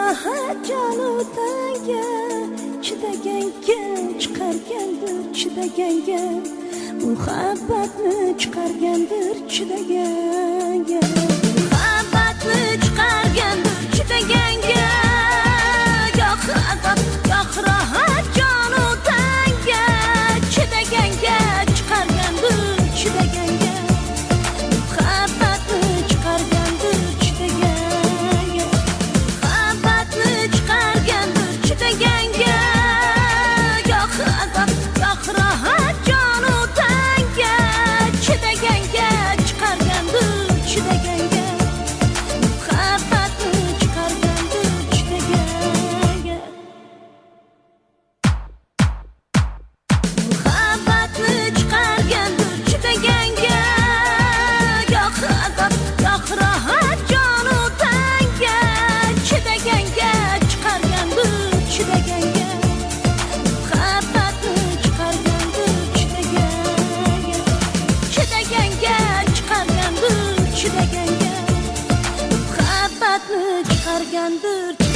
rahat jonu tanga chidaganga chiqargandir chidaganga muhabbatni chiqargandir chidaganga muhabbatni chiqargandir chidaganga yo'q azob yo'q rahat jonu tanga chidaganga chiqargandir chidaganga muhabbatni chiqargandir chidaganga muhabbatni chiqargandir chidaganga yo'q azob yo'q rahat jonu tanga chidaganga chiqargandir chidaganga muhabbatni chiqargandir chidaganga muhabbatni chiqargandir chidaganga yo'q azob yo'q rahat jonu tanga chidaganga chiqargandir chidaganga muhabbatni chiqargandir chidaganga chidaganga chiqargandir chidaganga muhabbatni chiqargandir